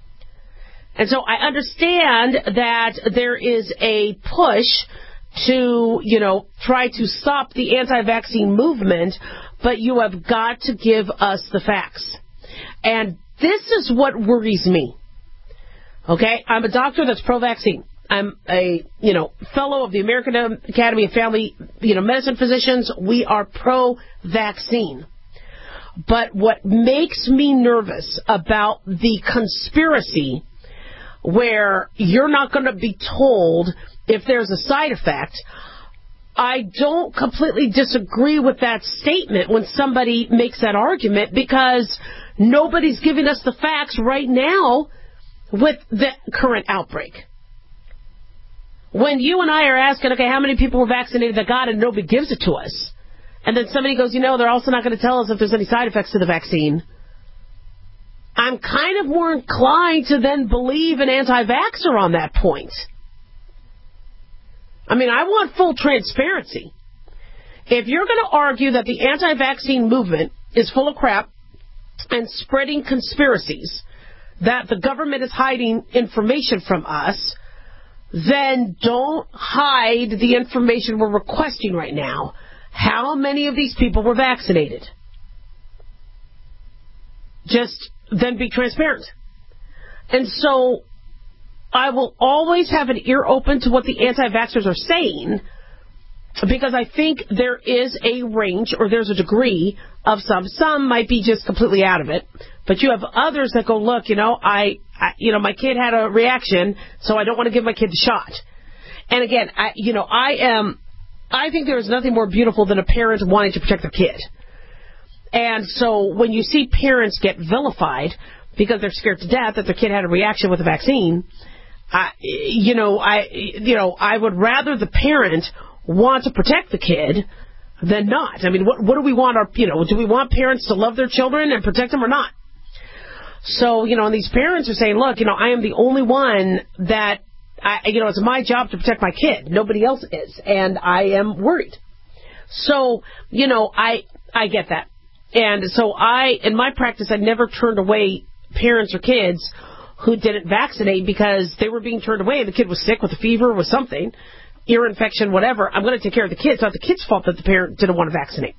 And so I understand that there is a push to, you know, try to stop the anti-vaccine movement, but you have got to give us the facts. And this is what worries me. Okay? I'm a doctor that's pro-vaccine. I'm a, you know, fellow of the American Academy of Family, you know, Medicine Physicians. We are pro-vaccine. But what makes me nervous about the conspiracy where you're not going to be told if there's a side effect, I don't completely disagree with that statement when somebody makes that argument, because nobody's giving us the facts right now with the current outbreak. When you and I are asking, okay, how many people were vaccinated that got it, and nobody gives it to us, and then somebody goes, you know, they're also not going to tell us if there's any side effects to the vaccine, I'm kind of more inclined to then believe an anti-vaxxer on that point. I mean, I want full transparency. If you're going to argue that the anti-vaccine movement is full of crap and spreading conspiracies, that the government is hiding information from us, then don't hide the information we're requesting right now. How many of these people were vaccinated? Just then be transparent. And so I will always have an ear open to what the anti-vaxxers are saying, because I think there is a range, or there's a degree of some. Some might be just completely out of it, but you have others that go, look, you know, I, I you know, my kid had a reaction, so I don't want to give my kid the shot. And again, I, you know, I am, I think there is nothing more beautiful than a parent wanting to protect their kid. And so when you see parents get vilified because they're scared to death that their kid had a reaction with the vaccine, I, you know, I, you know, I would rather the parent want to protect the kid than not. I mean, what, what do we want our, you know, do we want parents to love their children and protect them or not? So, you know, and these parents are saying, look, you know, I am the only one that, I, you know, it's my job to protect my kid. Nobody else is, and I am worried. So, you know, I, I get that. And so I, in my practice, I never turned away parents or kids who didn't vaccinate because they were being turned away. The kid was sick with a fever, with something, ear infection, whatever. I'm going to take care of the kid. It's not the kid's fault that the parent didn't want to vaccinate.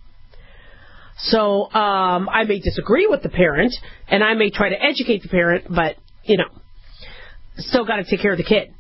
So um, I may disagree with the parent, and I may try to educate the parent, but, you know, still got to take care of the kid.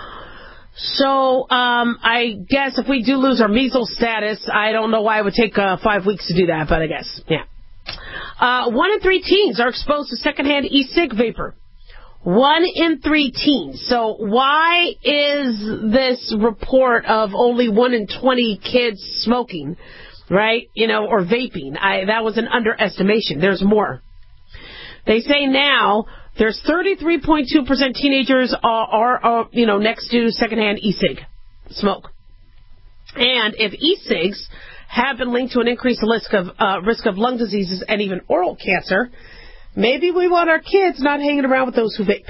So um, I guess if we do lose our measles status, I don't know why it would take uh, five weeks to do that, but I guess, yeah. Uh, one in three teens are exposed to secondhand e-cig vapor. One in three teens. So why is this report of only one in twenty kids smoking, right? You know, or vaping? I, that was an underestimation. There's more. They say now there's thirty-three point two percent teenagers are, are, are, you know, next to secondhand e-cig smoke. And if e-cigs have been linked to an increased risk of uh, risk of lung diseases and even oral cancer, maybe we want our kids not hanging around with those who vape.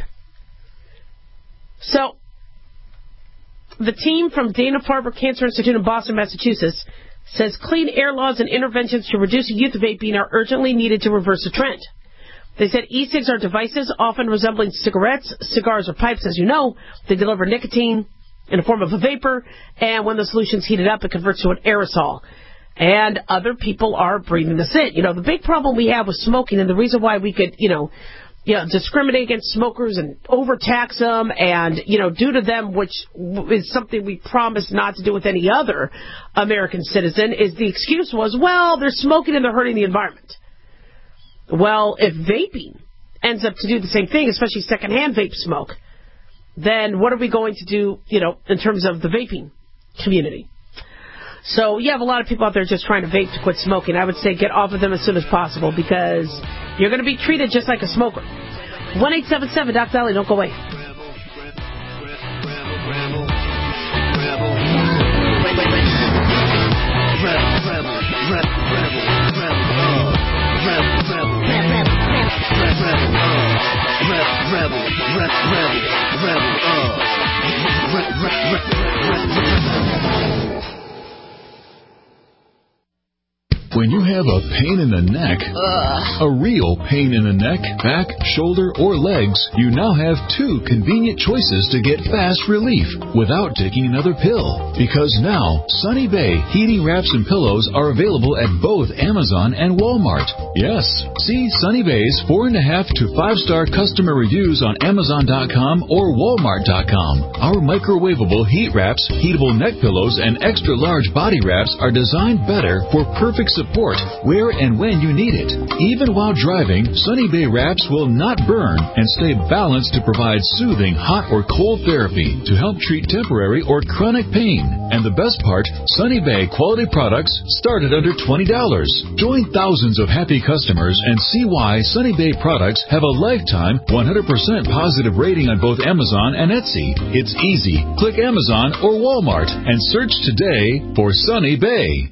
So, the team from Dana-Farber Cancer Institute in Boston, Massachusetts, says clean air laws and interventions to reduce youth vaping are urgently needed to reverse the trend. They said e-cigs are devices often resembling cigarettes, cigars, or pipes. As you know, they deliver nicotine in the form of a vapor, and when the solution's heated up, it converts to an aerosol. And other people are breathing this in. You know, the big problem we have with smoking, and the reason why we could, you know, you know, discriminate against smokers and overtax them and, you know, do to them, which is something we promised not to do with any other American citizen, is the excuse was, well, they're smoking and they're hurting the environment. Well, if vaping ends up to do the same thing, especially secondhand vape smoke, then what are we going to do, you know, in terms of the vaping community? So you have a lot of people out there just trying to vape to quit smoking. I would say get off of them as soon as possible because you're going to be treated just like a smoker. one eight seven seven Doc Dolly, don't go away. When you have a pain in the neck, Ugh. a real pain in the neck, back, shoulder, or legs, you now have two convenient choices to get fast relief without taking another pill. Because now, Sunny Bay heating wraps and pillows are available at both Amazon and Walmart. Yes, see Sunny Bay's four and a half to five star customer reviews on Amazon dot com or Walmart dot com. Our microwavable heat wraps, heatable neck pillows, and extra large body wraps are designed better for perfect support. Support where and when you need it. Even while driving, Sunny Bay wraps will not burn and stay balanced to provide soothing hot or cold therapy to help treat temporary or chronic pain. And the best part, Sunny Bay quality products start at under twenty dollars. Join thousands of happy customers and see why Sunny Bay products have a lifetime one hundred percent positive rating on both Amazon and Etsy. It's easy. Click Amazon or Walmart and search today for Sunny Bay.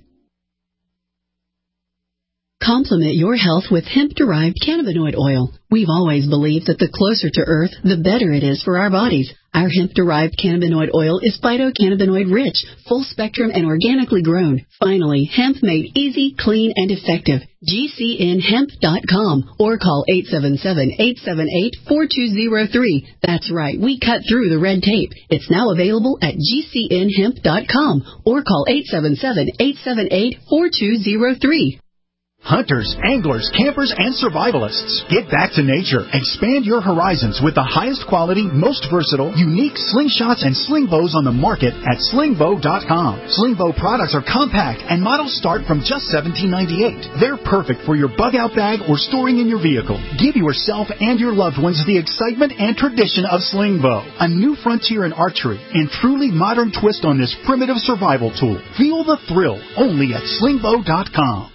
Complement your health with hemp-derived cannabinoid oil. We've always believed that the closer to Earth, the better it is for our bodies. Our hemp-derived cannabinoid oil is phytocannabinoid-rich, full-spectrum, and organically grown. Finally, hemp made easy, clean, and effective. G C N hemp dot com or call eight seven seven, eight seven eight, four two zero three. That's right, we cut through the red tape. It's now available at G C N hemp dot com or call eight seven seven, eight seven eight, four two zero three. Hunters, anglers, campers, and survivalists. Get back to nature. Expand your horizons with the highest quality, most versatile, unique slingshots and sling bows on the market at sling bow dot com. Sling bow products are compact and models start from just seventeen ninety-eight. They're perfect for your bug out bag or storing in your vehicle. Give yourself and your loved ones the excitement and tradition of sling bow. A new frontier in archery and truly modern twist on this primitive survival tool. Feel the thrill only at sling bow dot com.